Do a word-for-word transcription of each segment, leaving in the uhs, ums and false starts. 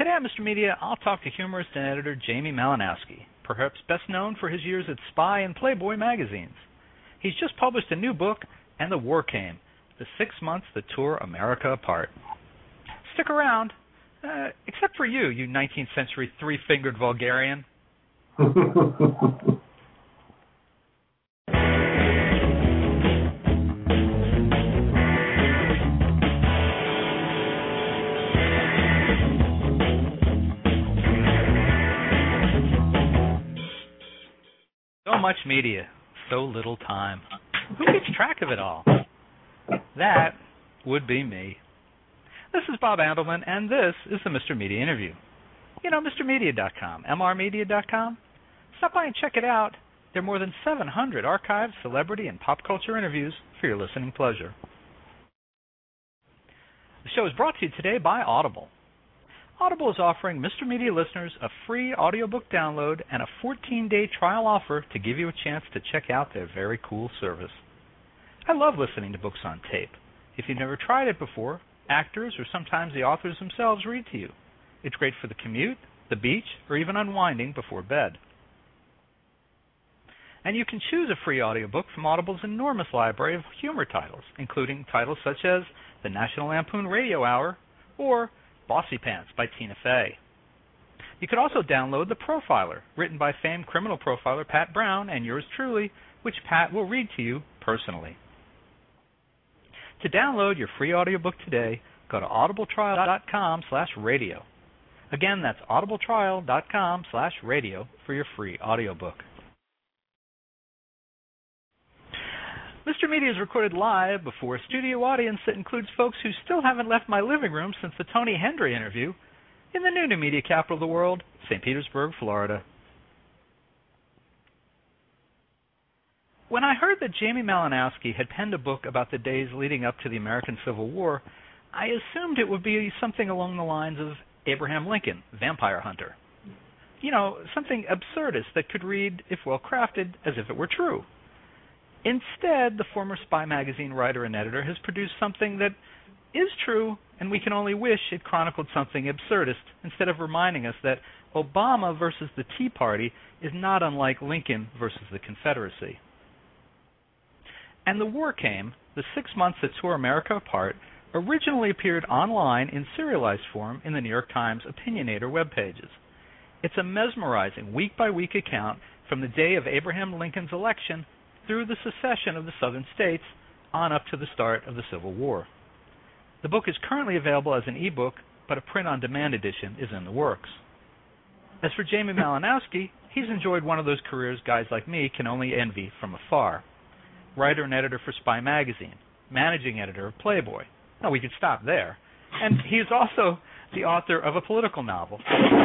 Today on Mister Media, I'll talk to humorist and editor Jamie Malinowski, perhaps best known for his years at Spy and Playboy magazines. He's just published a new book, And the War Came, the six months that tore America apart. Stick around, uh, except for you, you nineteenth century three-fingered vulgarian. So much media, so little time. Who keeps track of it all? That would be me. This is Bob Andelman, and this is the Mister Media Interview. You know, Mr Media dot com, M R Media dot com. Stop by and check it out. There are more than seven hundred archived celebrity and pop culture interviews for your listening pleasure. The show is brought to you today by Audible. Audible is offering Mister Media listeners a free audiobook download and a fourteen-day trial offer to give you a chance to check out their very cool service. I love listening to books on tape. If you've never tried it before, actors or sometimes the authors themselves read to you. It's great for the commute, the beach, or even unwinding before bed. And you can choose a free audiobook from Audible's enormous library of humor titles, including titles such as The National Lampoon Radio Hour or Bossy Pants by Tina Fey. You could also download The Profiler, written by famed criminal profiler Pat Brown and yours truly, which Pat will read to you personally. To download your free audiobook today, go to audibletrial.com slash radio. Again, that's audibletrial.com slash radio for your free audiobook. Mister Media is recorded live before a studio audience that includes folks who still haven't left my living room since the Tony Hendry interview in the new, new media capital of the world, Saint Petersburg, Florida. When I heard that Jamie Malinowski had penned a book about the days leading up to the American Civil War, I assumed it would be something along the lines of Abraham Lincoln, Vampire Hunter. You know, something absurdist that could read, if well crafted, as if it were true. Instead, the former Spy magazine writer and editor has produced something that is true, and we can only wish it chronicled something absurdist instead of reminding us that Obama versus the Tea Party is not unlike Lincoln versus the Confederacy. And the War Came, the six months that tore America apart, originally appeared online in serialized form in the New York Times Opinionator web pages. It's a mesmerizing week-by-week account from the day of Abraham Lincoln's election through the secession of the southern states on up to the start of the Civil War. The book is currently available as an ebook, but a print-on-demand edition is in the works. As for Jamie Malinowski, he's enjoyed one of those careers guys like me can only envy from afar. Writer and editor for Spy magazine, managing editor of Playboy. Now, we could stop there. And he's also the author of a political novel.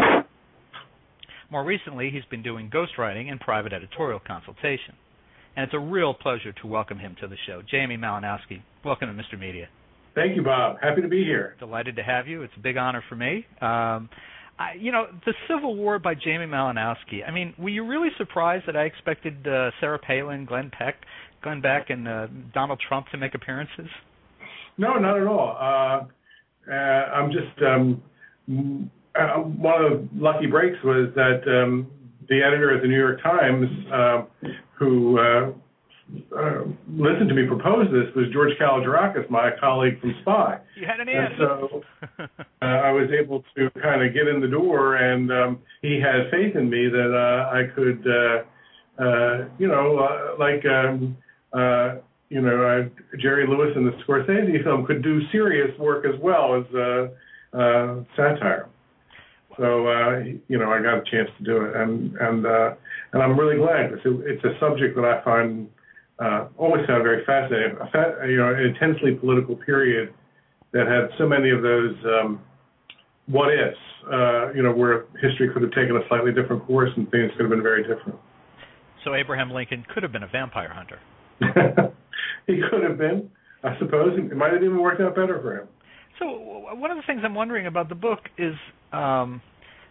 More recently, he's been doing ghostwriting and private editorial consultation. And it's a real pleasure to welcome him to the show. Jamie Malinowski, welcome to Mister Media. Thank you, Bob. Happy to be here. Delighted to have you. It's a big honor for me. Um, I, you know, the Civil War by Jamie Malinowski. I mean, were you really surprised that I expected uh, Sarah Palin, Glenn Beck, Glenn Beck, and uh, Donald Trump to make appearances? No, not at all. Uh, uh, I'm just um, uh, one of the lucky breaks was that um, the editor of the New York Times, uh, who uh, uh, listened to me propose this, was George Kalogerakis, my colleague from Spy. You had an and answer. so uh, I was able to kind of get in the door, and um, he had faith in me that uh, I could, uh, uh, you know, uh, like, um, uh, you know, uh, Jerry Lewis in the Scorsese film could do serious work as well as uh, uh, satire. So, uh, you know, I got a chance to do it, and and uh, and I'm really glad because it, it's a subject that I find uh, always found very fascinating. A fa- you know, an intensely political period that had so many of those um, what ifs. Uh, you know, where history could have taken a slightly different course and things could have been very different. So Abraham Lincoln could have been a vampire hunter. He could have been, I suppose. It might have even worked out better for him. So one of the things I'm wondering about the book is um,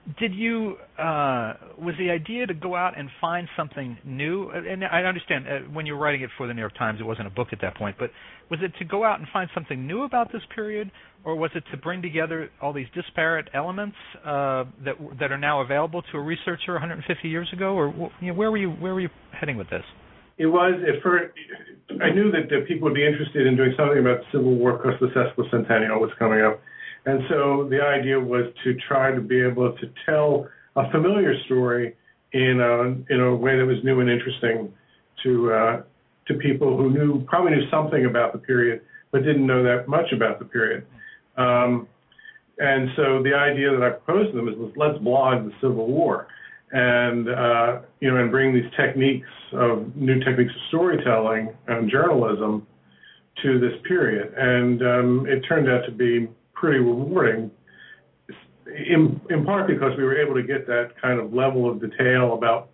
Did you, uh, was the idea to go out and find something new? And I understand uh, when you were writing it for the New York Times, it wasn't a book at that point, but was it to go out and find something new about this period, or was it to bring together all these disparate elements uh, that that are now available to a researcher one hundred fifty years ago, or you know, where were you where were you heading with this? It was, at first, I knew that, that people would be interested in doing something about the Civil War because the sesquicentennial was coming up. And so the idea was to try to be able to tell a familiar story in a, in a way that was new and interesting to uh, to people who knew probably knew something about the period but didn't know that much about the period. Um, and so the idea that I proposed to them is, let's blog the Civil War, and uh, you know, and bring these techniques of new techniques of storytelling and journalism to this period. And um, it turned out to be pretty rewarding, in, in part because we were able to get that kind of level of detail about,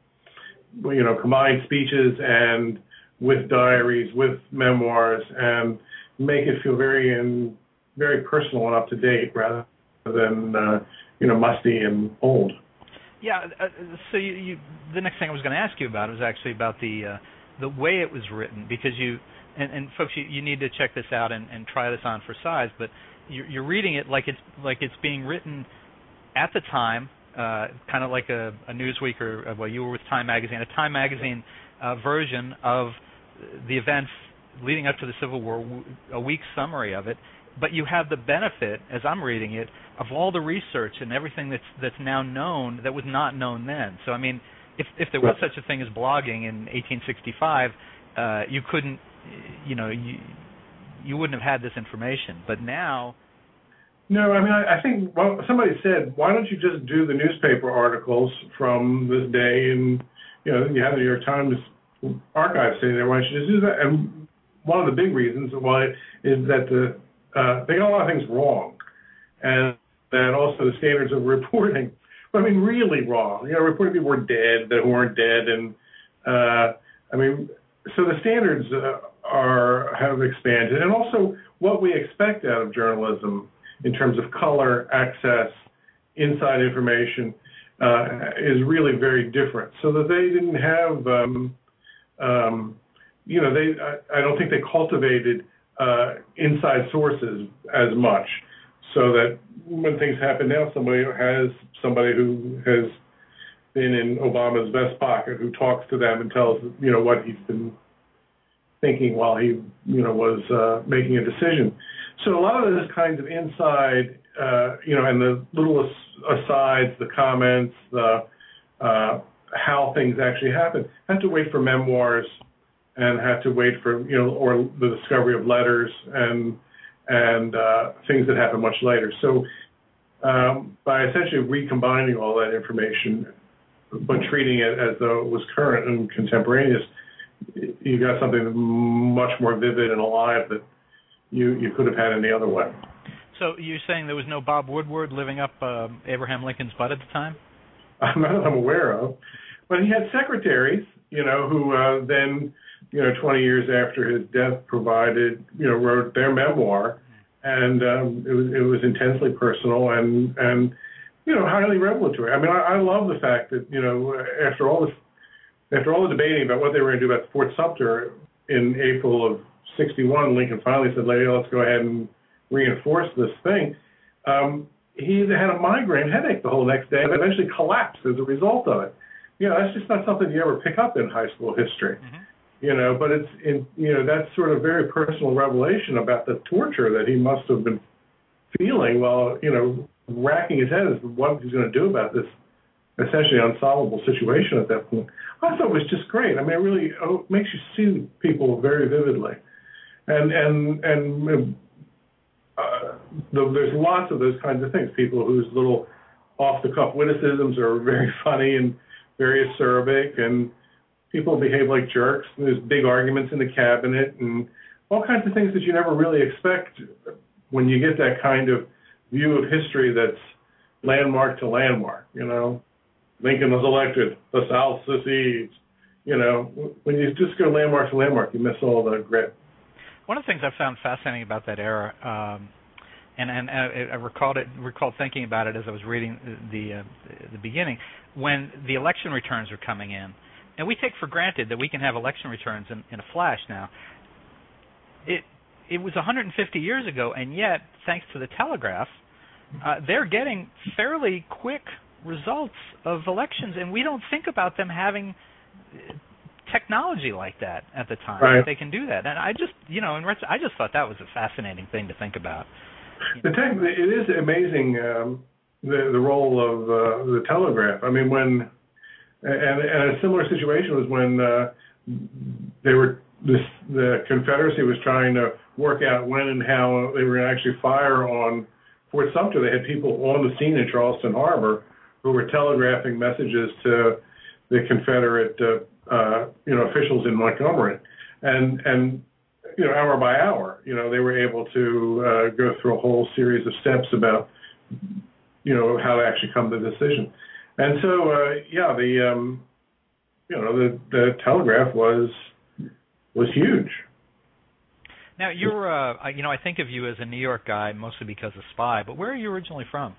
you know, combined speeches and with diaries, with memoirs, and make it feel very and very personal and up to date rather than uh, you know, musty and old. Yeah. Uh, so you, you, the next thing I was going to ask you about was actually about the uh, the way it was written, because you and, and folks, you, you need to check this out and, and try this on for size, but you're, you're reading it like it's like it's being written at the time, uh, kind of like a, a Newsweek or well, you were with Time Magazine, a Time Magazine uh, version of the events leading up to the Civil War, a week's summary of it. But you have the benefit, as I'm reading it, of all the research and everything that's that's now known that was not known then. So I mean, if if there was such a thing as blogging in eighteen sixty-five, uh, you couldn't, you know, you you wouldn't have had this information. But now, no, I mean, I, I think well, somebody said, why don't you just do the newspaper articles from this day, and you know, you have the New York Times archive sitting there. Why don't you just do that? And one of the big reasons why is that the Uh, they got a lot of things wrong, and that also the standards of reporting, I mean, really wrong. You know, reporting people were dead that weren't dead, and uh, I mean, so the standards uh, are have expanded, and also what we expect out of journalism in terms of color, access, inside information uh, is really very different. So that they didn't have, um, um, you know, they I, I don't think they cultivated Uh, inside sources as much, so that when things happen now, somebody has somebody who has been in Obama's vest pocket who talks to them and tells you know what he's been thinking while he you know was uh, making a decision. So a lot of this kinds of inside, uh, you know, and the little asides, the comments, the uh, how things actually happen, have to wait for memoirs. And have to wait for, you know, or the discovery of letters and and uh, things that happen much later. So um, by essentially recombining all that information, but treating it as though it was current and contemporaneous, you got something much more vivid and alive that you, you could have had any other way. So you're saying there was no Bob Woodward living up uh, Abraham Lincoln's butt at the time? Not that I'm aware of. But he had secretaries, you know, who uh, then... you know, twenty years after his death, provided, you know, wrote their memoir, and um, it was it was intensely personal and and you know highly revelatory. I mean, I, I love the fact that you know after all this, after all the debating about what they were going to do about Fort Sumter in April of sixty-one, Lincoln finally said, "Let's go ahead and reinforce this thing." Um, he had a migraine headache the whole next day and eventually collapsed as a result of it. You know, that's just not something you ever pick up in high school history. Mm-hmm. You know, but it's in, you know, that's sort of very personal revelation about the torture that he must have been feeling while, you know, racking his head as to what he's going to do about this essentially unsolvable situation at that point. I thought it was just great. I mean, it really oh, it makes you see people very vividly. And, and, and uh, the, there's lots of those kinds of things, people whose little off-the-cuff witticisms are very funny and very acerbic, and people behave like jerks. And there's big arguments in the cabinet and all kinds of things that you never really expect when you get that kind of view of history that's landmark to landmark. You know, Lincoln was elected, the South secedes. You know, when you just go landmark to landmark, you miss all the grit. One of the things I found fascinating about that era, um, and and I, I recalled it recalled thinking about it as I was reading the uh, the beginning when the election returns are coming in, and we take for granted that we can have election returns in, in a flash now. It it was one hundred fifty years ago, and yet thanks to the telegraph, uh, they're getting fairly quick results of elections, and we don't think about them having technology like that at the time. Right. They can do that, and I just, you know, in ret- I just thought that was a fascinating thing to think about. The tech, it is amazing um, the the role of uh, the telegraph. I mean, when and, and a similar situation was when uh, they were this, the Confederacy was trying to work out when and how they were going to actually fire on Fort Sumter. They had people on the scene in Charleston Harbor who were telegraphing messages to the Confederate, uh, uh, you know, officials in Montgomery, and and you know, hour by hour, you know, they were able to uh, go through a whole series of steps about, you know, how to actually come to the decision. And so, uh, yeah, the um, you know, the the telegraph was was huge. Now you're, uh, you know, I think of you as a New York guy mostly because of Spy, but where are you originally from?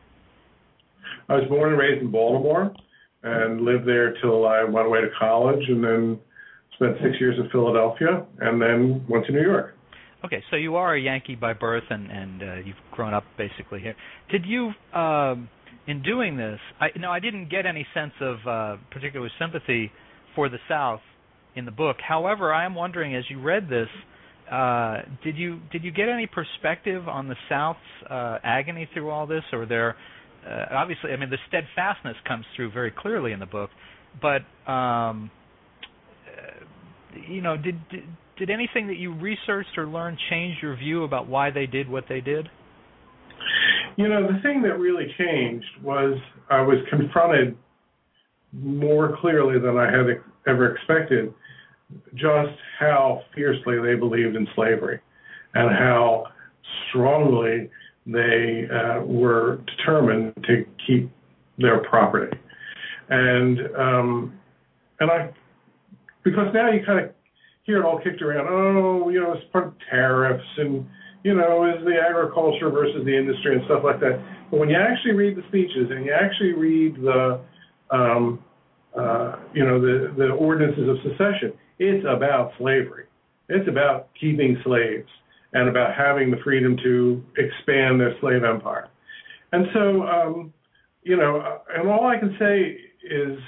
I was born and raised in Baltimore and lived there till I went away to college, and then spent six years in Philadelphia, and then went to New York. Okay, so you are a Yankee by birth, and, and uh, you've grown up basically here. Did you, um, in doing this, I, no, I didn't get any sense of uh, particular sympathy for the South in the book. However, I am wondering, as you read this, uh, did you did you get any perspective on the South's uh, agony through all this, or their Uh, obviously, I mean, the steadfastness comes through very clearly in the book, but um, uh, you know, did, did did anything that you researched or learned change your view about why they did what they did? You know, the thing that really changed was I was confronted more clearly than I had ever expected just how fiercely they believed in slavery and how strongly they uh, were determined to keep their property. And um, and I, because now you kind of hear it all kicked around, oh, you know, it's part of tariffs and, you know, is the agriculture versus the industry and stuff like that. But when you actually read the speeches and you actually read the, um, uh, you know, the, the ordinances of secession, it's about slavery. It's about keeping slaves and about having the freedom to expand their slave empire. And so, um, you know, and all I can say is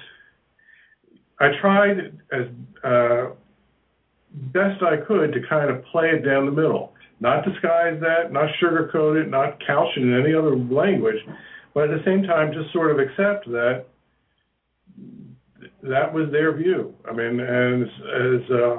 I tried as uh, best I could to kind of play it down the middle, not disguise that, not sugarcoat it, not couch it in any other language, but at the same time just sort of accept that that was their view. I mean, and as, as uh,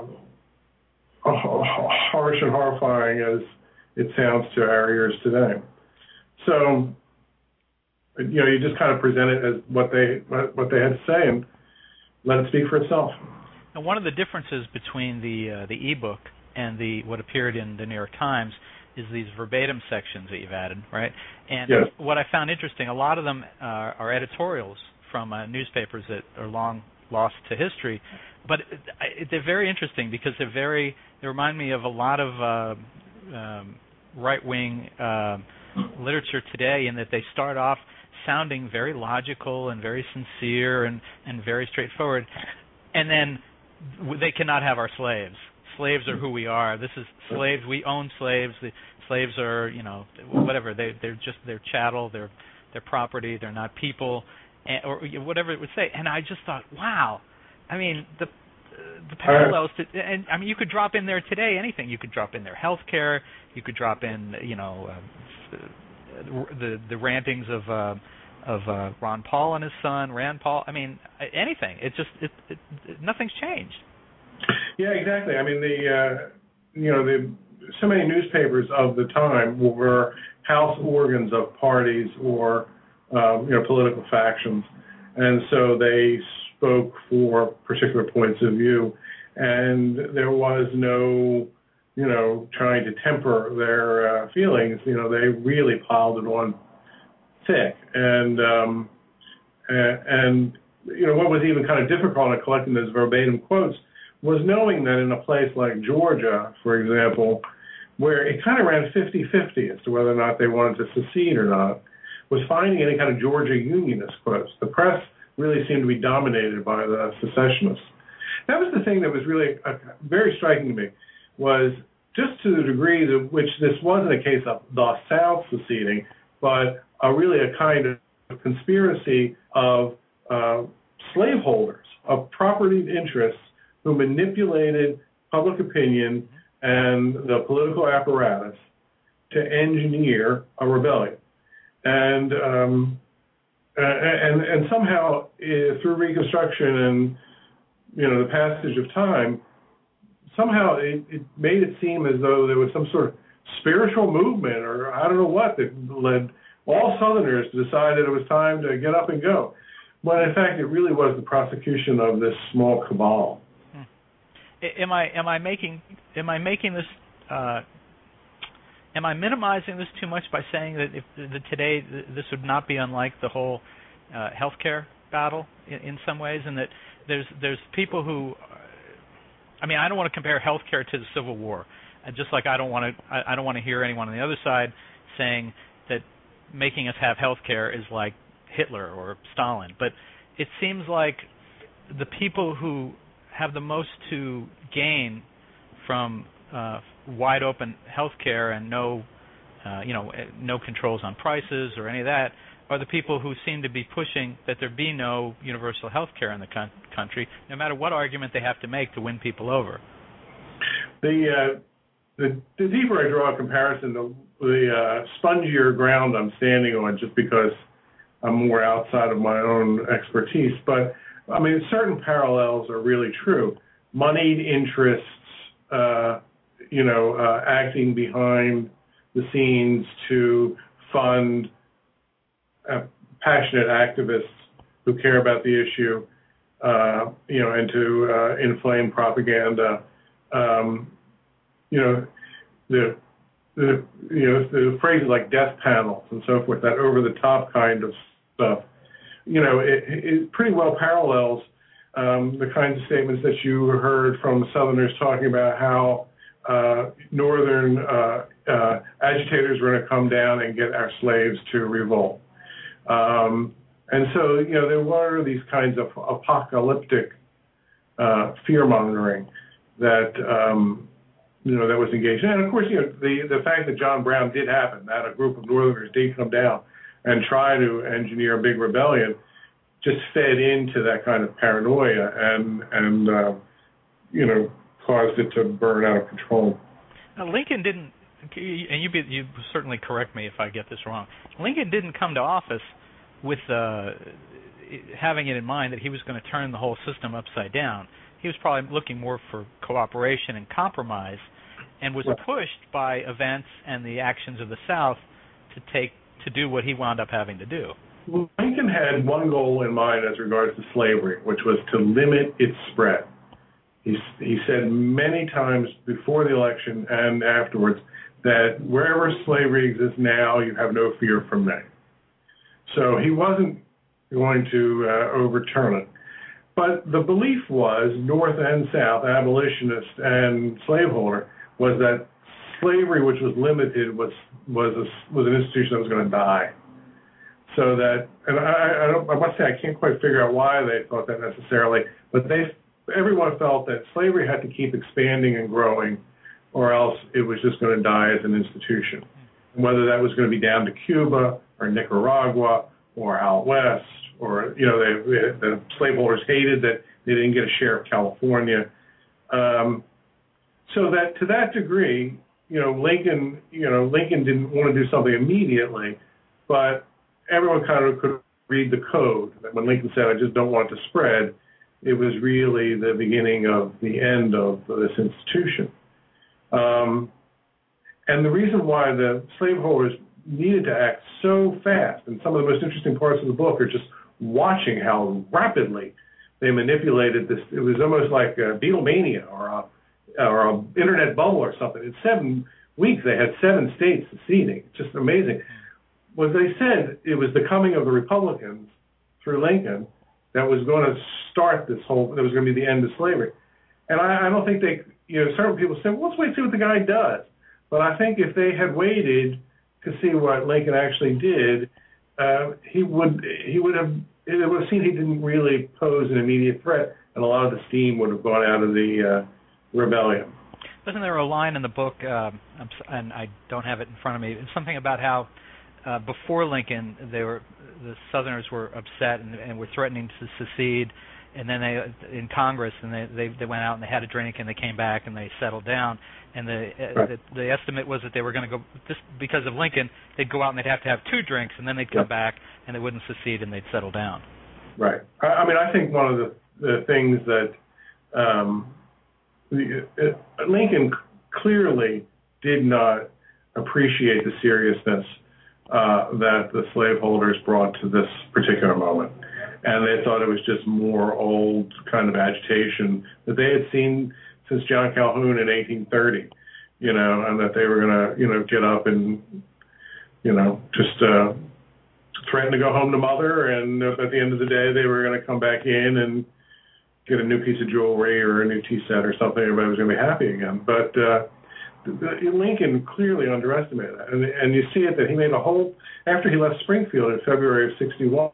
harsh and horrifying as it sounds to our ears today. So, you know, you just kind of present it as what they what they had to say and let it speak for itself. Now, one of the differences between the uh, the ebook and the what appeared in the New York Times is these verbatim sections that you've added, right? And yes. What I found interesting, a lot of them uh, are editorials from uh, newspapers that are long lost to history, but they're very interesting because they're very they remind me of a lot of uh, um, right-wing uh, literature today, in that they start off sounding very logical and very sincere and, and very straightforward, and then they cannot have our slaves. Slaves are who we are. This is slaves. We own slaves. The slaves are, you know, whatever. They they're just they're chattel. They're they're property. They're not people, and, or whatever it would say. And I just thought, wow. I mean, the the parallels to, and I mean, you could drop in there today anything. You could drop in there healthcare. You could drop in, you know, uh, the the rantings of uh, of uh, Ron Paul and his son, Rand Paul. I mean, anything. It just it, it, it nothing's changed. Yeah, exactly. I mean, the uh, you know the so many newspapers of the time were house organs of parties or um, you know political factions, and so they spoke for particular points of view, and there was no you know trying to temper their uh, feelings. You know, they really piled it on thick, and um, and, and you know what was even kind of difficult in collecting those verbatim quotes was knowing that in a place like Georgia, for example, where it kind of ran fifty-fifty as to whether or not they wanted to secede or not, was finding any kind of Georgia Unionist quotes. The press really seemed to be dominated by the secessionists. That was the thing that was really uh, very striking to me, was just to the degree to which this wasn't a case of the South seceding, but a, really a kind of conspiracy of uh, slaveholders, of property interests who manipulated public opinion and the political apparatus to engineer a rebellion. And um, and and somehow uh, through Reconstruction and you know the passage of time, somehow it, it made it seem as though there was some sort of spiritual movement, or I don't know what, that led all Southerners to decide that it was time to get up and go. When in fact it really was the prosecution of this small cabal. Hmm. Am I am I making am I making this? Uh, am I minimizing this too much by saying that if the, today this would not be unlike the whole uh, healthcare battle in, in some ways, and that there's there's people who, I mean, I don't want to compare healthcare to the Civil War, uh, just like I don't want to I, I don't want to hear anyone on the other side saying that making us have healthcare is like Hitler or Stalin. But it seems like the people who have the most to gain from uh, wide open healthcare and no, uh, you know, no controls on prices or any of that are the people who seem to be pushing that there be no universal healthcare in the con- country, no matter what argument they have to make to win people over. The uh, the, the deeper I draw a comparison, the, the uh, spongier ground I'm standing on, just because I'm more outside of my own expertise. But I mean, certain parallels are really true. Moneyed interests, uh, you know, uh, acting behind the scenes to fund uh, passionate activists who care about the issue, uh, you know, and to uh, inflame propaganda. Um, you know, the the you know the phrases like death panels and so forth, that over the top kind of stuff. You know, it, it pretty well parallels um, the kinds of statements that you heard from Southerners talking about how uh, Northern uh, uh, agitators were going to come down and get our slaves to revolt. Um, and so, you know, there were these kinds of apocalyptic uh, fear-mongering that, um, you know, that was engaged in. And, of course, you know, the, the fact that John Brown did happen, that a group of Northerners did come down and try to engineer a big rebellion, just fed into that kind of paranoia and, and uh, you know, caused it to burn out of control. Now, Lincoln didn't, and you, be, you certainly correct me if I get this wrong, Lincoln didn't come to office with uh, having it in mind that he was going to turn the whole system upside down. He was probably looking more for cooperation and compromise, and was pushed by events and the actions of the South to take to do what he wound up having to do. Lincoln had one goal in mind as regards to slavery, which was to limit its spread. He, he said many times before the election and afterwards that wherever slavery exists now, you have no fear from me. So he wasn't going to uh, overturn it. But the belief was, North and South, abolitionist and slaveholder, was that slavery, which was limited, was was a, was an institution that was going to die. So that, and I, I, don't, I must say, I can't quite figure out why they thought that necessarily, but they, everyone felt that slavery had to keep expanding and growing, or else it was just going to die as an institution. And whether that was going to be down to Cuba or Nicaragua or out west, or, you know, they, the slaveholders hated that they didn't get a share of California. Um, so that to that degree, you know, Lincoln, you know, Lincoln didn't want to do something immediately, but everyone kind of could read the code. That when Lincoln said, "I just don't want it to spread," it was really the beginning of the end of this institution. Um, and the reason why the slaveholders needed to act so fast, and some of the most interesting parts of the book are just watching how rapidly they manipulated this. It was almost like a Beatlemania or a or an internet bubble or something. In seven weeks, they had seven states seceding. It's just amazing. What they said, it was the coming of the Republicans through Lincoln that was going to start this whole, that was going to be the end of slavery. And I, I don't think they, you know, certain people say, well, let's wait and see what the guy does. But I think if they had waited to see what Lincoln actually did, uh, he would he would have it would have seen he didn't really pose an immediate threat, and a lot of the steam would have gone out of the uh, rebellion. Wasn't there a line in the book, um, and I don't have it in front of me, something about how uh, before Lincoln, they were the Southerners were upset and, and were threatening to secede, and then they in Congress, and they, they they went out and they had a drink, and they came back and they settled down, and the right. the, the estimate was that they were going to go just because of Lincoln, they'd go out and they'd have to have two drinks, and then they'd come yeah. back and they wouldn't secede and they'd settle down. Right. I, I mean, I think one of the, the things that um, the, uh, Lincoln clearly did not appreciate the seriousness uh, that the slaveholders brought to this particular moment. And they thought it was just more old kind of agitation that they had seen since John Calhoun in eighteen thirty, you know, and that they were going to, you know, get up and, you know, just uh, threaten to go home to mother. And at the end of the day, they were going to come back in and get a new piece of jewelry or a new tea set or something. Everybody was going to be happy again. But uh, Lincoln clearly underestimated that. And, and you see it that he made a whole, after he left Springfield in February of sixty-one,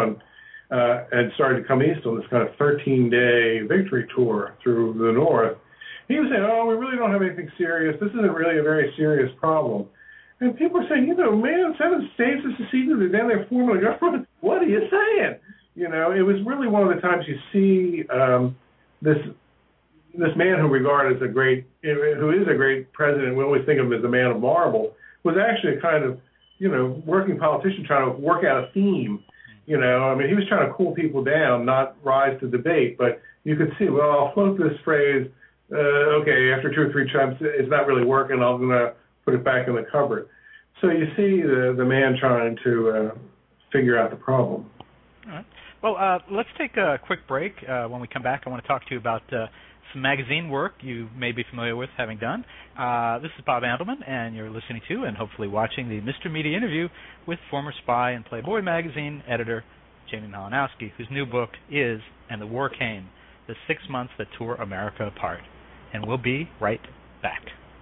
uh, and started to come east on this kind of thirteen-day victory tour through the North, he was saying, oh, we really don't have anything serious. This isn't really a very serious problem. And people are saying, you know, man, seven states have seceded, and then they're forming a government. What are you saying? You know, it was really one of the times you see um, this this man who regarded as a great, who is a great president, we always think of him as a man of marble, was actually a kind of, you know, working politician trying to work out a theme. You know, I mean, he was trying to cool people down, not rise to debate. But you could see, well, I'll float this phrase, uh, okay, after two or three times, it's not really working, I'm going to put it back in the cupboard. So you see the, the man trying to uh, figure out the problem. All right. Well, uh, let's take a quick break. Uh, when we come back, I want to talk to you about uh, some magazine work you may be familiar with having done. Uh, this is Bob Andelman, and you're listening to and hopefully watching the Mister Media interview with former Spy and Playboy magazine editor Jamie Malinowski, whose new book is And the War Came, the six months that tore America apart. And we'll be right back.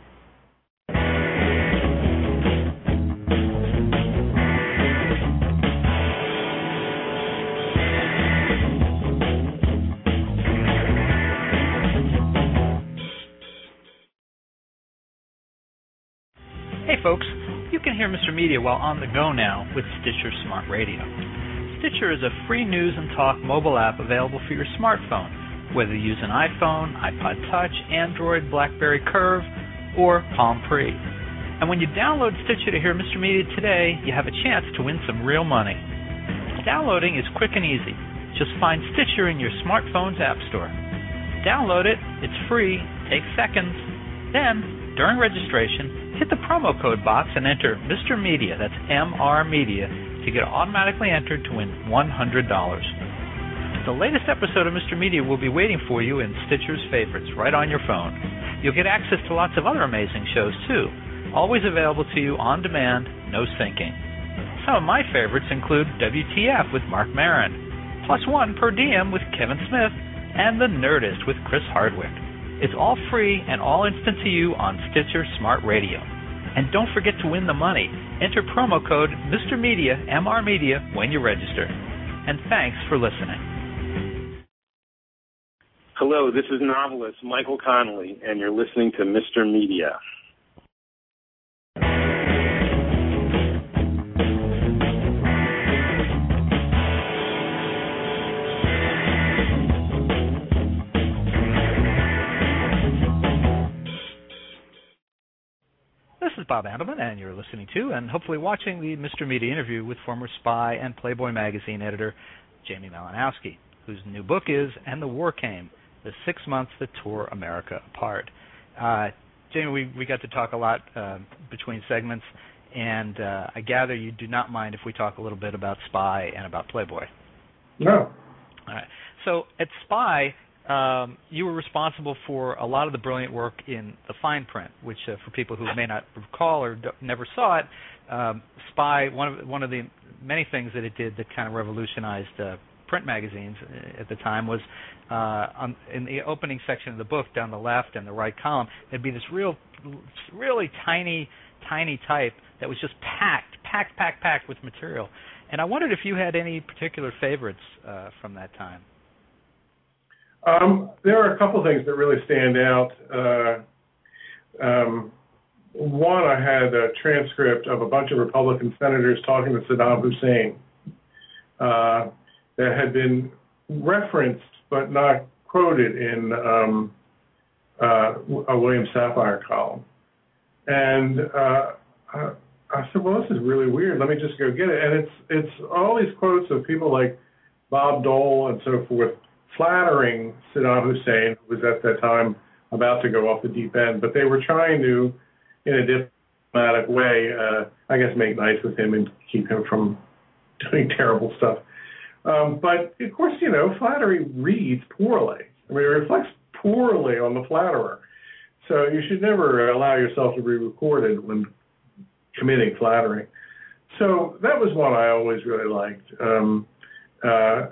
Hey folks, you can hear Mister Media while on the go now with Stitcher Smart Radio. Stitcher is a free news and talk mobile app available for your smartphone, whether you use an iPhone, iPod Touch, Android, BlackBerry Curve, or Palm Pre. And when you download Stitcher to hear Mister Media today, you have a chance to win some real money. Downloading is quick and easy. Just find Stitcher in your smartphone's app store. Download it, it's free, takes seconds. Then, during registration, hit the promo code box and enter Mister Media, that's M R Media, to get automatically entered to win one hundred dollars. The latest episode of Mister Media will be waiting for you in Stitcher's favorites right on your phone. You'll get access to lots of other amazing shows, too, always available to you on demand, no syncing. Some of my favorites include W T F with Mark Maron, Plus One Per Diem with Kevin Smith, and The Nerdist with Chris Hardwick. It's all free and all instant to you on Stitcher Smart Radio. And don't forget to win the money. Enter promo code Mister Media, M R Media, when you register. And thanks for listening. Hello, this is novelist Michael Connelly, and you're listening to Mister Media. This is Bob Andelman, and you're listening to and hopefully watching the Mister Media interview with former Spy and Playboy magazine editor Jamie Malinowski, whose new book is And the War Came, the six months that tore America apart. Uh, Jamie, we, we got to talk a lot uh, between segments, and uh, I gather you do not mind if we talk a little bit about Spy and about Playboy. No. All right. So at Spy, Um, you were responsible for a lot of the brilliant work in the fine print, which uh, for people who may not recall or d- never saw it, um, Spy, one of one of the many things that it did that kind of revolutionized uh, print magazines at the time was uh, on, in the opening section of the book, down the left and the right column, there'd be this real, really tiny, tiny type that was just packed, packed, packed, packed with material. And I wondered if you had any particular favorites uh, from that time. Um, there are a couple of things that really stand out. Uh, um, one, I had a transcript of a bunch of Republican senators talking to Saddam Hussein uh, that had been referenced but not quoted in um, uh, a William Safire column. And uh, I, I said, well, this is really weird. Let me just go get it. And it's it's all these quotes of people like Bob Dole and so forth flattering Saddam Hussein, who was at that time about to go off the deep end. But they were trying to, in a diplomatic way, uh, I guess, make nice with him and keep him from doing terrible stuff. Um, but, of course, you know, flattery reads poorly. I mean, it reflects poorly on the flatterer. So you should never allow yourself to be recorded when committing flattery. So that was one I always really liked. Um, uh,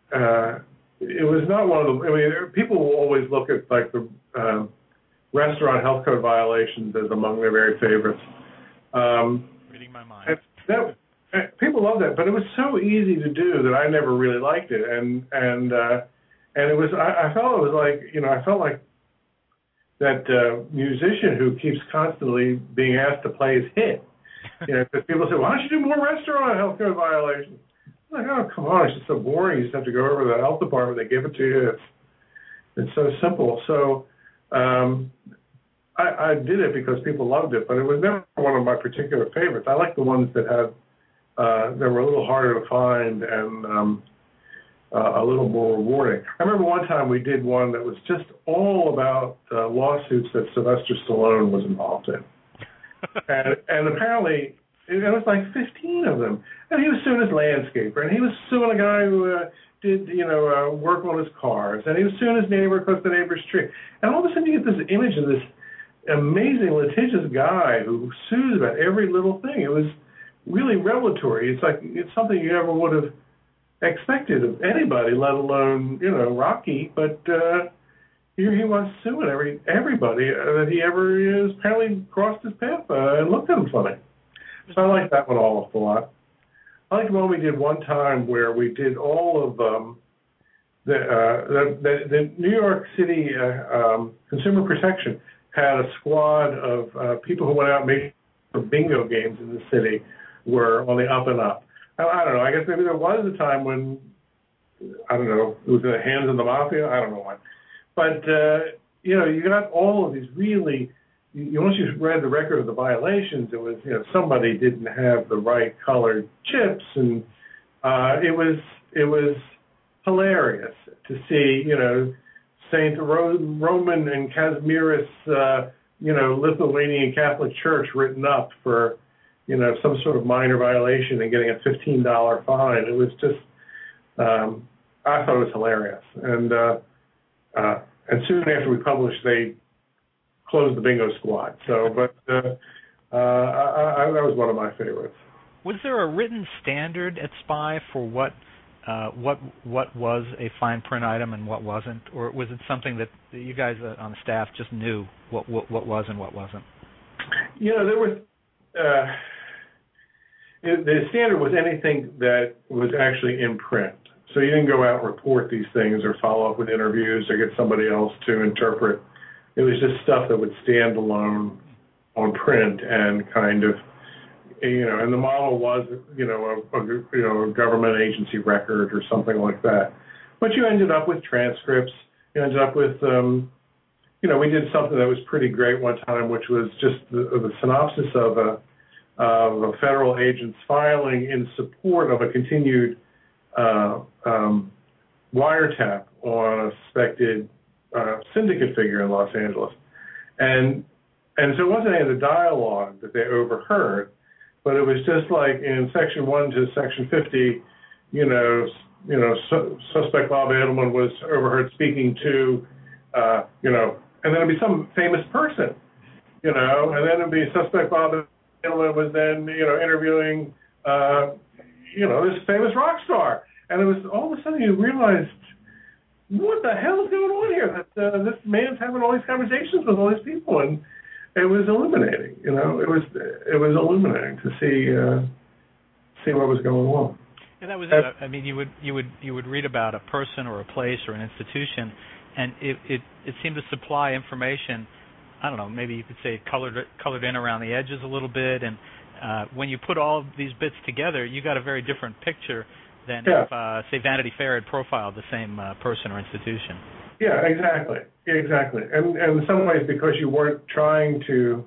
uh, it was not one of the, I mean, people will always look at, like, the uh, restaurant health code violations as among their very favorites. Um, Reading my mind. That, people love that, but it was so easy to do that I never really liked it. And, and, uh, and it was, I, I felt it was like, you know, I felt like that uh, musician who keeps constantly being asked to play his hit. You know, because people say, why don't you do more restaurant health code violations? I'm like, oh, come on, it's just so boring. You just have to go over to the health department, they give it to you. It's, it's so simple. So um, I, I did it because people loved it, but it was never one of my particular favorites. I like the ones that had, uh, that were a little harder to find and um, uh, a little more rewarding. I remember one time we did one that was just all about uh, lawsuits that Sylvester Stallone was involved in. and, and apparently, it was like fifteen of them. And he was suing his landscaper, and he was suing a guy who uh, did, you know, uh, work on his cars, and he was suing his neighbor because the neighbor's tree. And all of a sudden you get this image of this amazing litigious guy who sues about every little thing. It was really revelatory. It's like, it's something you never would have expected of anybody, let alone, you know, Rocky, but uh, here he was suing every everybody uh, that he ever is apparently crossed his path uh, and looked at him funny. So I like that one all awful lot. I like the one we did one time where we did all of um, the, uh, the, the the New York City uh, um, Consumer Protection had a squad of uh, people who went out and made bingo games in the city were on the up and up. I, I don't know. I guess maybe there was a time when, I don't know, it was in the hands of the mafia. I don't know what. But, uh, you know, you got all of these really, you, once you read the record of the violations, it was, you know, somebody didn't have the right colored chips. And uh, it was it was hilarious to see, you know, Saint Ro- Roman and Kazimierz, uh, you know, Lithuanian Catholic Church written up for, you know, some sort of minor violation and getting a fifteen dollars fine. It was just, um, I thought it was hilarious. And uh, uh, and soon after we published, they closed the bingo squad. So, but uh, uh, I, I, that was one of my favorites. Was there a written standard at S P Y for what uh, what what was a fine print item and what wasn't, or was it something that you guys uh, on the staff just knew what, what what was and what wasn't? You know, there was uh, it, the standard was anything that was actually in print. So you didn't go out and report these things or follow up with interviews or get somebody else to interpret. It was just stuff that would stand alone on print and kind of, you know, and the model was, you know, a, a you know a government agency record or something like that. But you ended up with transcripts. You ended up with, um, you know, we did something that was pretty great one time, which was just the, the synopsis of a, of a federal agent's filing in support of a continued uh, um, wiretap on a suspected uh, syndicate figure in Los Angeles. And and so it wasn't any of the dialogue that they overheard, but it was just like in section one to section fifty, you know, you know, su- suspect Bob Edelman was overheard speaking to, uh, you know, and then it'd be some famous person, you know, and then it'd be suspect Bob Edelman was then, you know, interviewing, uh, you know, this famous rock star. And it was all of a sudden you realized, what the hell is going on here? That uh, this man's having all these conversations with all these people, and it was illuminating. You know, it was it was illuminating to see uh, see what was going on. And that was it. I mean, you would you would you would read about a person or a place or an institution, and it it, it seemed to supply information. I don't know, maybe you could say colored colored in around the edges a little bit, and uh, when you put all of these bits together, you got a very different picture than yeah. if, uh, say, Vanity Fair had profiled the same uh, person or institution. Yeah, exactly, exactly. And, and in some ways, because you weren't trying to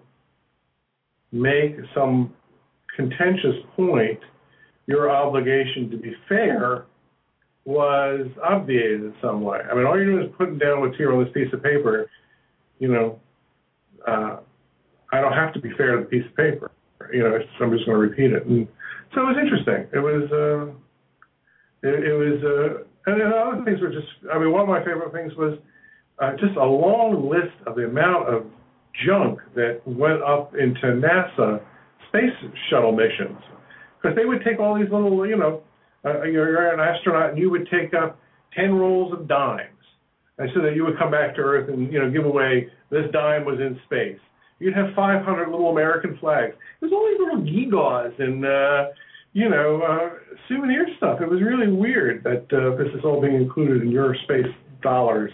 make some contentious point, your obligation to be fair was obviated in some way. I mean, all you're doing is putting down what's here on this piece of paper. You know, uh, I don't have to be fair to the piece of paper. You know, I'm just going to repeat it. And so it was interesting. It was, uh, it, it was, uh, and then other things were just, I mean, one of my favorite things was uh, just a long list of the amount of junk that went up into NASA space shuttle missions. Because they would take all these little, you know, uh, you're an astronaut and you would take up ten rolls of dimes. And so that you would come back to Earth and, you know, give away this dime was in space. You'd have five hundred little American flags. There's all these little gewgaws and, uh, you know, uh, souvenir stuff. It was really weird that uh, this is all being included in your space dollars.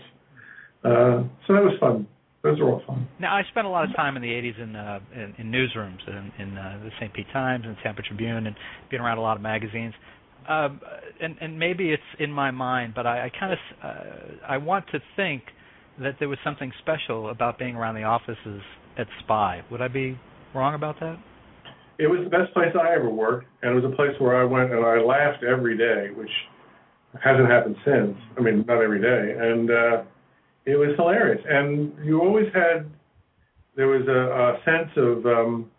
Uh, so that was fun. Those were all fun. Now, I spent a lot of time in the eighties in uh, in, in newsrooms, in, in uh, the Saint Pete Times and Tampa Tribune, and being around a lot of magazines. Uh, and, and maybe it's in my mind, but I, I kind of uh, I want to think that there was something special about being around the offices at Spy. Would I be wrong about that? It was the best place I ever worked, and it was a place where I went and I laughed every day, which hasn't happened since. I mean, not every day. And uh, it was hilarious. And you always had, there was a, a sense of, um,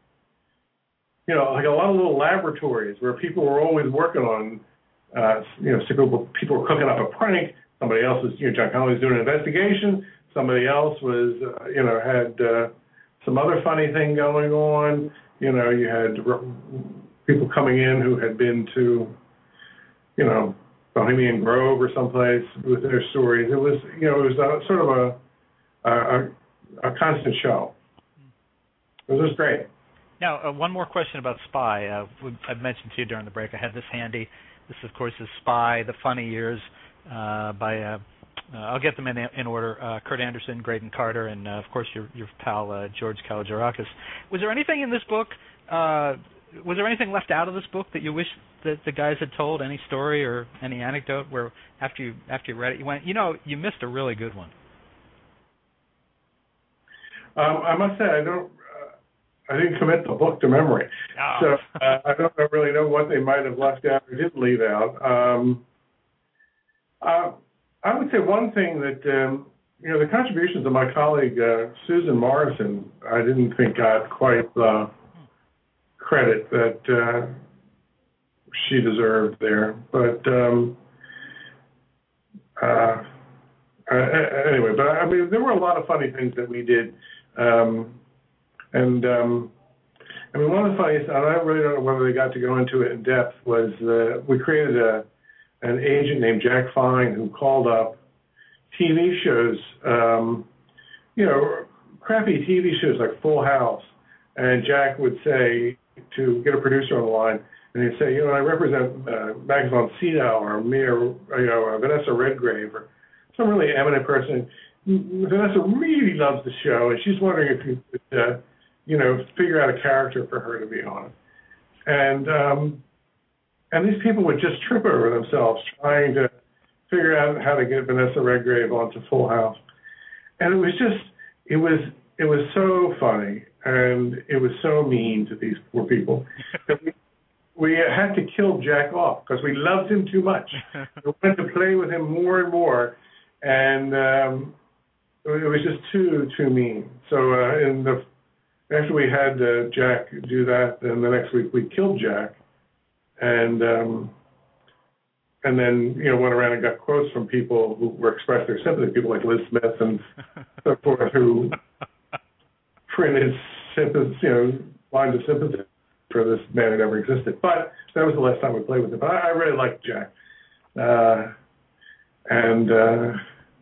you know, like a lot of little laboratories where people were always working on, uh, you know, people were cooking up a prank. Somebody else was, you know, John Connolly was doing an investigation. Somebody else was, uh, you know, had uh, some other funny thing going on. You know, you had people coming in who had been to, you know, Bohemian Grove or someplace with their stories. It was, you know, it was a, sort of a, a, a constant show. It was just great. Now, uh, one more question about Spy. Uh, I mentioned to you during the break. I had this handy. This, of course, is Spy: The Funny Years uh, by. Uh, uh, I'll get them in in order. Uh, Kurt Anderson, Graydon Carter, and uh, of course your your pal uh, George Kalogerakis. Was there anything in this book? Uh, was there anything left out of this book that you wish that the guys had told? Any story or any anecdote where after you after you read it, you went, you know, you missed a really good one. Um, I must say, I don't. I didn't commit the book to memory, oh. so uh, I don't really know what they might have left out or didn't leave out. Um, uh, I would say one thing that, um, you know, the contributions of my colleague uh, Susan Morrison, I didn't think got quite the credit that uh, she deserved there. But um, uh, uh, anyway, but I mean, there were a lot of funny things that we did. Um, And, um, I mean, one of the funniest, and I really don't know whether they got to go into it in depth, was uh, we created a, an agent named Jack Fine who called up T V shows, um, you know, crappy T V shows like Full House. And Jack would say to get a producer on the line, and he'd say, you know, I represent uh, Max von Sydow or me or, you know, Vanessa Redgrave or some really eminent person. Vanessa really loves the show, and she's wondering if you could, uh, you know, figure out a character for her to be on. And um, and these people would just trip over themselves trying to figure out how to get Vanessa Redgrave onto Full House. And it was just, it was, it was so funny, and it was so mean to these poor people. we, we had to kill Jack off because we loved him too much. We wanted to play with him more and more, and um, it was just too, too mean. So uh, in the after we had uh, Jack do that, then the next week we killed Jack, and um, and then you know went around and got quotes from people who were expressed their sympathy, people like Liz Smith and so forth, who printed sympathy, you know, lines of sympathy for this man that never existed. But that was the last time we played with him. But I, I really liked Jack. uh, and uh,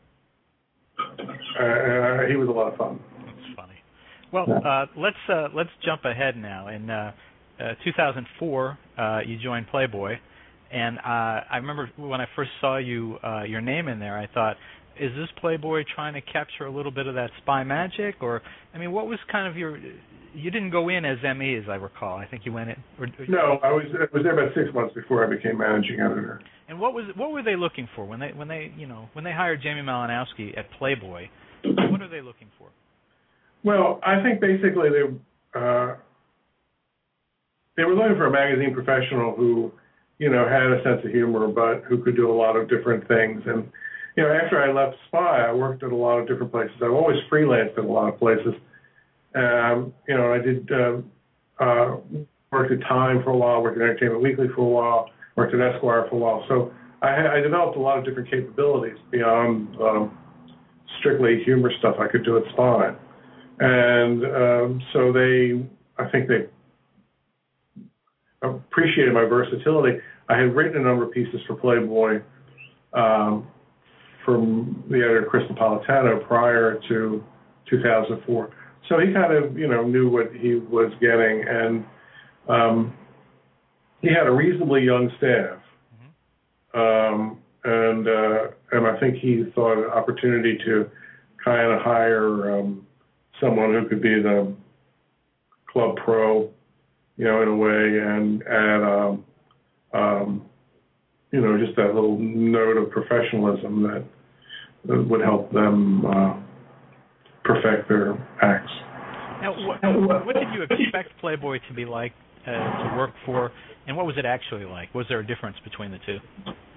uh, he was a lot of fun. That's funny. Well, uh, let's uh, let's jump ahead now. In uh, uh, two thousand four, uh, you joined Playboy, and uh, I remember when I first saw you, uh, your name in there, I thought, is this Playboy trying to capture a little bit of that spy magic? Or, I mean, what was kind of your, you didn't go in as M E, as I recall. I think you went in. Or, no, I was I was there about six months before I became managing editor. And what was what were they looking for when they when they you know when they hired Jamie Malinowski at Playboy? What are they looking for? Well, I think basically they uh, they were looking for a magazine professional who, you know, had a sense of humor, but who could do a lot of different things. And you know, after I left Spy, I worked at a lot of different places. I've always freelanced at a lot of places. Um, you know, I did uh, uh, worked at Time for a while, worked at Entertainment Weekly for a while, worked at Esquire for a while. So I, I developed a lot of different capabilities beyond um, strictly humor stuff I could do at Spy. And um, so they, I think they appreciated my versatility. I had written a number of pieces for Playboy um, from the editor Chris Napolitano prior to two thousand four. So he kind of, you know, knew what he was getting, and um, he had a reasonably young staff. Mm-hmm. um, and uh, and I think he thought an opportunity to kind of hire um, someone who could be the club pro, you know, in a way, and add, um, um, you know, just that little note of professionalism that, that would help them uh, perfect their acts. Now, what, what did you expect Playboy to be like, uh, to work for, and what was it actually like? Was there a difference between the two?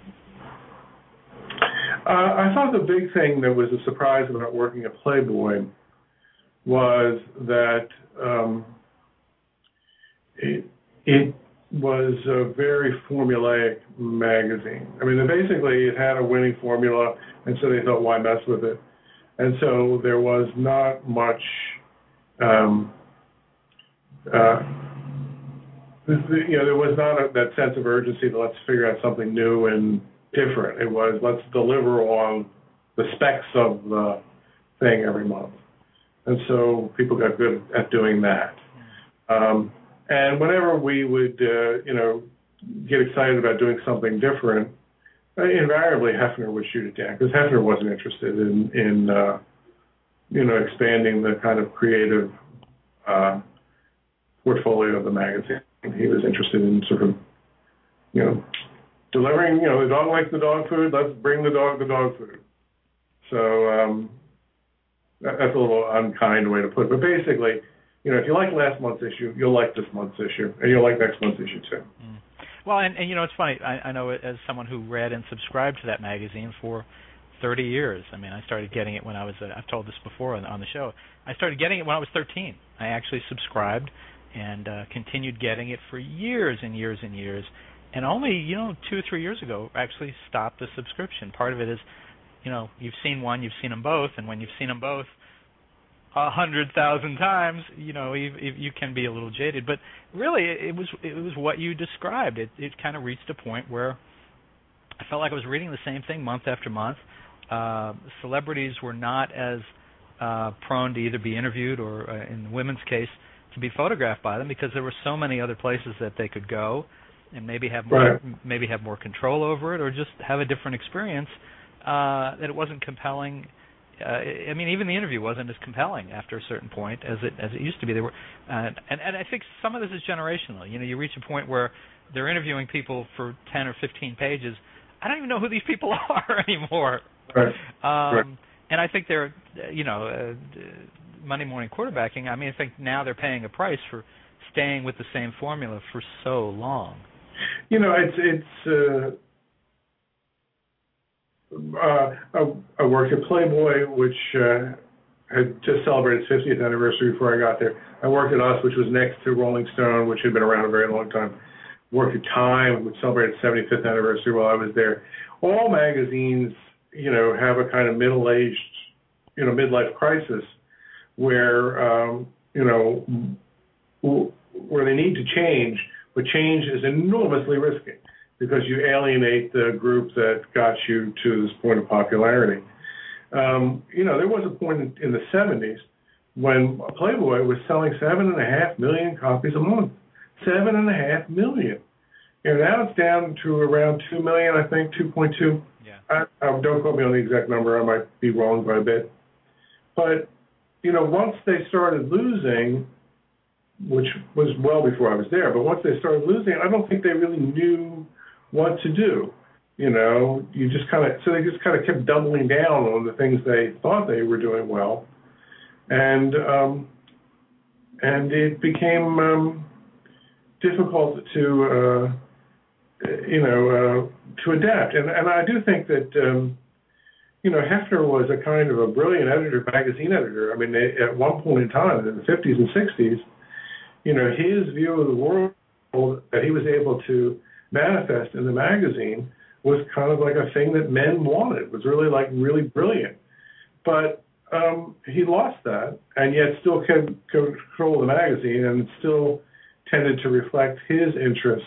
Uh, I thought the big thing that was a surprise about working at Playboy was that um, it, it was a very formulaic magazine. I mean, basically it had a winning formula, and so they thought, why mess with it? And so there was not much, um, uh, you know, there was not a, that sense of urgency to let's figure out something new and different. It was let's deliver on the specs of the thing every month. And so people got good at doing that. Um, and whenever we would, uh, you know, get excited about doing something different, uh, invariably Hefner would shoot it down, because Hefner wasn't interested in, in uh, you know, expanding the kind of creative uh, portfolio of the magazine. He was interested in sort of, you know, delivering, you know, the dog likes the dog food, let's bring the dog the dog food. So um, that, that's a little unkind way to put it. But basically, you know, if you like last month's issue, you'll like this month's issue, and you'll like next month's issue too. Mm. Well, and, and, you know, it's funny. I, I know as someone who read and subscribed to that magazine for thirty years. I mean, I started getting it when I was, uh, I've told this before on, on the show, I started getting it when I was thirteen. I actually subscribed and uh, continued getting it for years and years and years. And only, you know, two or three years ago, actually stopped the subscription. Part of it is, you know, you've seen one, you've seen them both, and when you've seen them both a hundred thousand times, you know, you, you can be a little jaded. But really, it was it was what you described. It it kind of reached a point where I felt like I was reading the same thing month after month. Uh, celebrities were not as uh, prone to either be interviewed or, uh, in the women's case, to be photographed by them, because there were so many other places that they could go and maybe have more, right. maybe have more control over it, or just have a different experience, uh, that it wasn't compelling. Uh, I mean, even the interview wasn't as compelling after a certain point as it as it used to be. They were, uh, and and I think some of this is generational. You know, you reach a point where they're interviewing people for ten or fifteen pages. I don't even know who these people are anymore. Right. Um, right. And I think they're, you know, uh, Monday morning quarterbacking. I mean, I think now they're paying a price for staying with the same formula for so long. You know, it's it's. Uh, uh, I, I worked at Playboy, which uh, had just celebrated its fiftieth anniversary before I got there. I worked at Us, which was next to Rolling Stone, which had been around a very long time. Worked at Time, which celebrated its seventy-fifth anniversary while I was there. All magazines, you know, have a kind of middle-aged, you know, midlife crisis where, um, you know, where they need to change, but change is enormously risky. because you alienate the group that got you to this point of popularity. Um, you know, there was a point in, in the seventies when Playboy was selling seven and a half million copies a month. Seven and a half million. You know, now it's down to around two million, I think, two point two. Yeah. I, I, don't quote me on the exact number. I might be wrong by a bit. But, you know, once they started losing, which was well before I was there, but once they started losing, I don't think they really knew what to do. You know, you just kind of, so they just kind of kept doubling down on the things they thought they were doing well. And, um, and it became um, difficult to, uh, you know, uh, to adapt. And, and I do think that, um, you know, Hefner was a kind of a brilliant editor, magazine editor. I mean, they, at one point in time, in the fifties and sixties, you know, his view of the world that he was able to manifest in the magazine was kind of like a thing that men wanted. It was really like really brilliant. But um, he lost that, and yet still kept control of the magazine, and it still tended to reflect his interests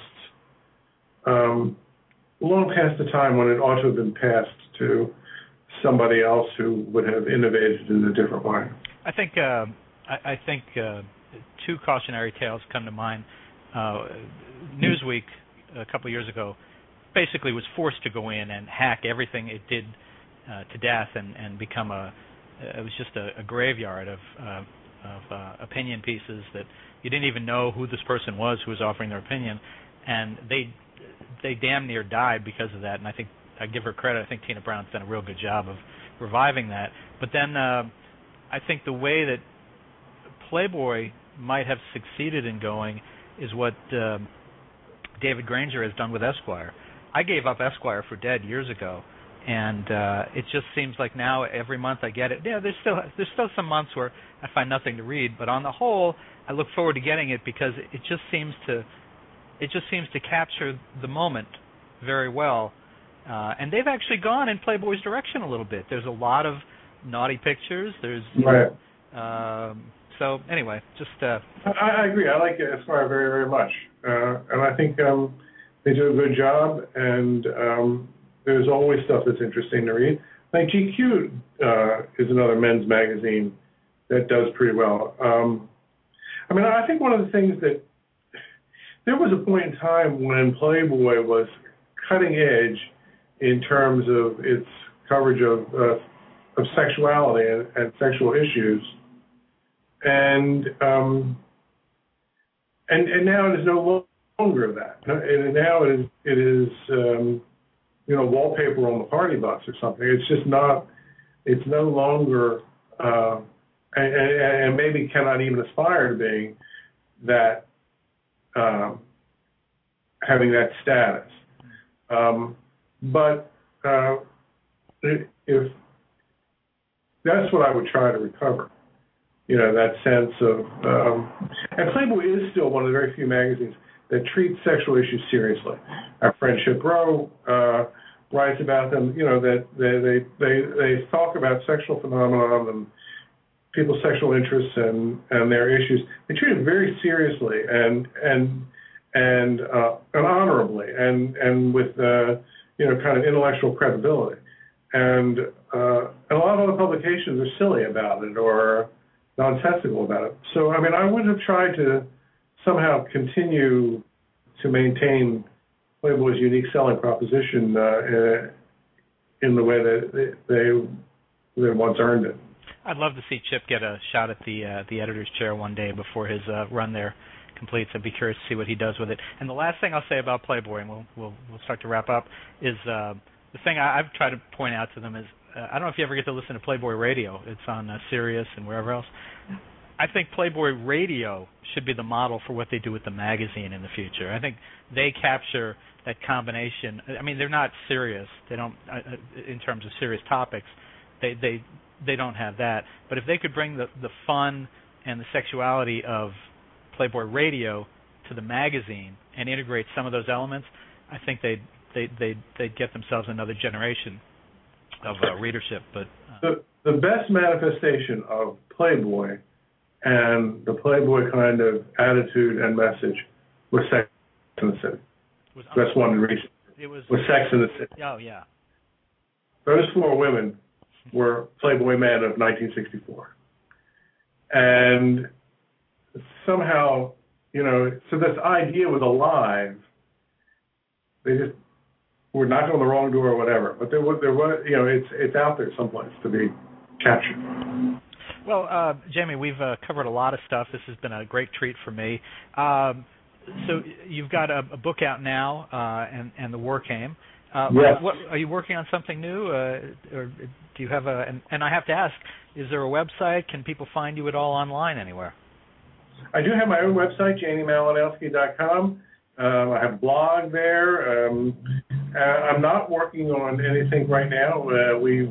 um, long past the time when it ought to have been passed to somebody else who would have innovated in a different way. I think uh, I, I think uh, two cautionary tales come to mind. Uh, Newsweek a couple of years ago basically was forced to go in and hack everything it did uh, to death and, and become a it was just a, a graveyard of uh, of uh, opinion pieces that you didn't even know who this person was who was offering their opinion, and they they damn near died because of that. And I think I give her credit. I think Tina Brown's done a real good job of reviving that. But then uh, I think the way that Playboy might have succeeded in going is what uh, David Granger has done with Esquire. I gave up Esquire for dead years ago, and uh, it just seems like now every month I get it. Yeah, there's still there's still some months where I find nothing to read, but on the whole, I look forward to getting it because it just seems to it just seems to capture the moment very well. Uh, and they've actually gone in Playboy's direction a little bit. There's a lot of naughty pictures. There's right. Um, so anyway, just uh, I, I agree. I like Esquire very, very much, uh, and I think um, they do a good job. And um, there's always stuff that's interesting to read. Like G Q uh, is another men's magazine that does pretty well. Um, I mean, I think one of the things that there was a point in time when Playboy was cutting edge in terms of its coverage of uh, of sexuality and, and sexual issues, and um, and and now it is no longer that. And now it is it is um, you know, wallpaper on the party bus or something. It's just not. It's no longer, uh, and, and maybe cannot even aspire to being that, um, having that status. Um, but uh, if that's what I would try to recover, you know, that sense of, um, and Playboy is still one of the very few magazines that treats sexual issues seriously. Our friend Chip Rowe uh, writes about them, you know, that they, they, they, they talk about sexual phenomenon and people's sexual interests and, and their issues. They treat it very seriously and and and uh, and honorably and and with uh, you know, kind of intellectual credibility. And uh, and a lot of other publications are silly about it or nonsensical about it. So I mean, I would have tried to somehow continue to maintain Playboy's unique selling proposition uh, in the way that they they once earned it. I'd love to see Chip get a shot at the uh, the editor's chair one day before his uh, run there completes. I'd be curious to see what he does with it. And the last thing I'll say about Playboy, and we'll we'll, we'll start to wrap up, is uh, the thing I, I've tried to point out to them is uh, I don't know if you ever get to listen to Playboy Radio. It's on uh, Sirius and wherever else. I think Playboy Radio should be the model for what they do with the magazine in the future. I think they capture that combination. I mean, they're not serious. They don't, uh, in terms of serious topics, they they they don't have that. But if they could bring the, the fun and the sexuality of Playboy Radio to the magazine and integrate some of those elements, I think they'd they they they'd get themselves another generation of uh, readership. But uh, the the best manifestation of Playboy and the Playboy kind of attitude and message was Sex and the City. That's one in recent. It was, was Sex in the City. Oh, yeah. Those four women were Playboy men of nineteen sixty-four. And somehow, you know, so this idea was alive. They just were knocking on the wrong door or whatever. But there was, there was, you know, it's it's out there someplace to be captured. Well, uh, Jamie, we've uh, covered a lot of stuff. This has been a great treat for me. Um, so you've got a, a book out now, uh, and, and The War Came. Uh, yes. What, are you working on something new, uh, or do you have a? And, and I have to ask, is there a website? Can people find you at all online anywhere? I do have my own website, Jamie Malinowski dot com. Um, I have a blog there. Um, uh, I'm not working on anything right now. Uh, we,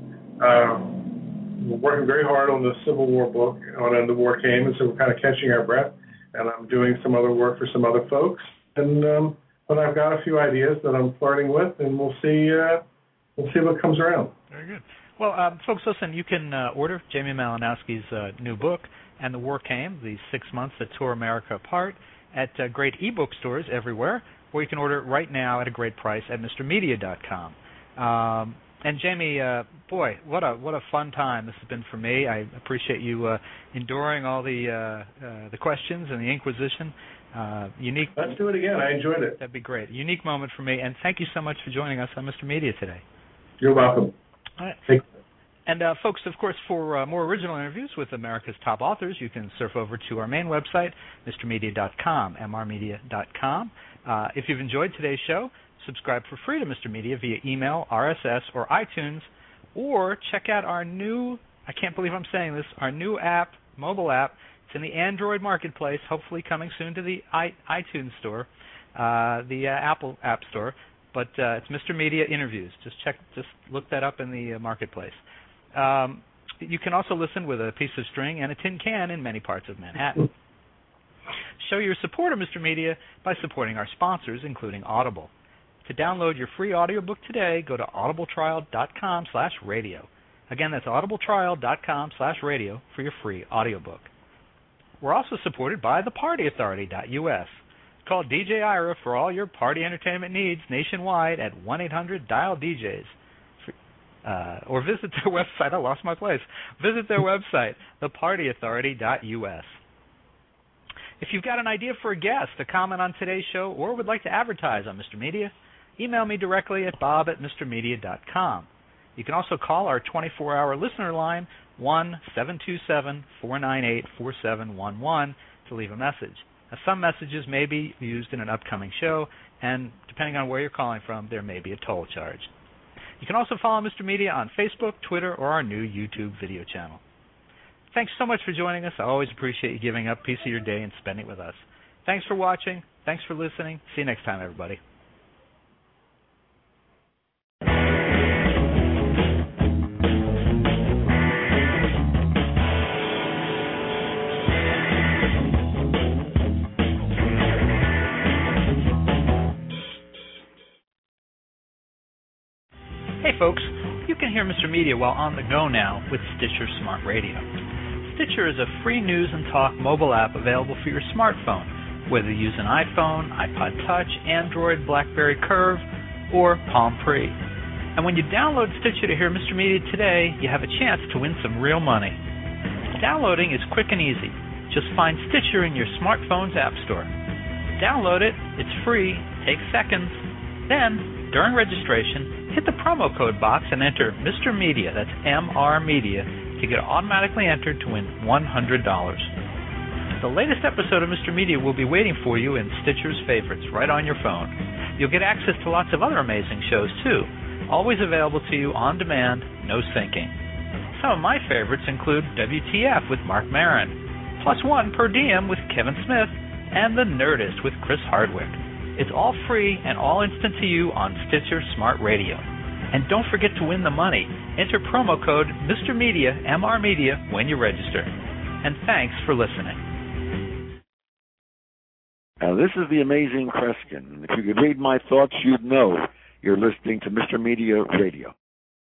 uh, we're working very hard on the Civil War book, on when the war came, and so we're kind of catching our breath. And I'm doing some other work for some other folks. And um, but I've got a few ideas that I'm flirting with, and we'll see. Uh, we'll see what comes around. Very good. Well, um, folks, listen. You can uh, order Jamie Malinowski's uh, new book, And the War Came: The Six Months That Tore America Apart, at uh, great ebook stores everywhere, or you can order it right now at a great price at Mr Media dot com. Um, and Jamie, uh, boy, what a what a fun time this has been for me. I appreciate you uh, enduring all the uh, uh, the questions and the Inquisition. Uh, unique. Let's do it again. I enjoyed it. That'd be great. A unique moment for me, and thank you so much for joining us on Mister Media today. You're welcome. All right. Thank you. And uh, folks, of course, for uh, more original interviews with America's top authors, you can surf over to our main website, Mr Media dot com, M R Media dot com. Uh, if you've enjoyed today's show, subscribe for free to Mister Media via email, R S S, or iTunes, or check out our new, I can't believe I'm saying this, our new app, mobile app. It's in the Android marketplace, hopefully coming soon to the I, iTunes store, uh, the uh, Apple App Store. But uh, it's Mister Media Interviews. Just check, just look that up in the uh, marketplace. Um, you can also listen with a piece of string and a tin can in many parts of Manhattan. Show your support of Mister Media by supporting our sponsors, including Audible. To download your free audiobook today, go to audibletrial dot com slash radio. Again, that's audibletrial dot com slash radio for your free audiobook. We're also supported by the party authority dot U S. Call D J Ira for all your party entertainment needs nationwide at one eight hundred dial D Js. Uh, or visit their website. I lost my place. Visit their website, the party authority dot U S. If you've got an idea for a guest, a comment on today's show, or would like to advertise on Mister Media, email me directly at bob at Mr Media dot com. You can also call our twenty-four hour listener line, one seven two seven, four nine eight, four seven one one, to leave a message. Now, some messages may be used in an upcoming show, and depending on where you're calling from, there may be a toll charge. You can also follow Mister Media on Facebook, Twitter, or our new YouTube video channel. Thanks so much for joining us. I always appreciate you giving up a piece of your day and spending it with us. Thanks for watching. Thanks for listening. See you next time, everybody. Hey folks, you can hear Mister Media while on the go now with Stitcher Smart Radio. Stitcher is a free news and talk mobile app available for your smartphone, whether you use an iPhone, iPod Touch, Android, BlackBerry Curve, or Palm Pre. And when you download Stitcher to hear Mister Media today, you have a chance to win some real money. Downloading is quick and easy. Just find Stitcher in your smartphone's app store. Download it, it's free, takes seconds. Then, during registration, hit the promo code box and enter Mister Media, that's M R Media, to get automatically entered to win one hundred dollars. The latest episode of Mister Media will be waiting for you in Stitcher's favorites right on your phone. You'll get access to lots of other amazing shows, too, always available to you on demand, no syncing. Some of my favorites include W T F with Mark Maron, Plus One Per Diem with Kevin Smith, and The Nerdist with Chris Hardwick. It's all free and all instant to you on Stitcher Smart Radio. And don't forget to win the money. Enter promo code Mister Media, M R Media, when you register. And thanks for listening. Now, this is the amazing Kreskin. If you could read my thoughts, you'd know you're listening to Mister Media Radio.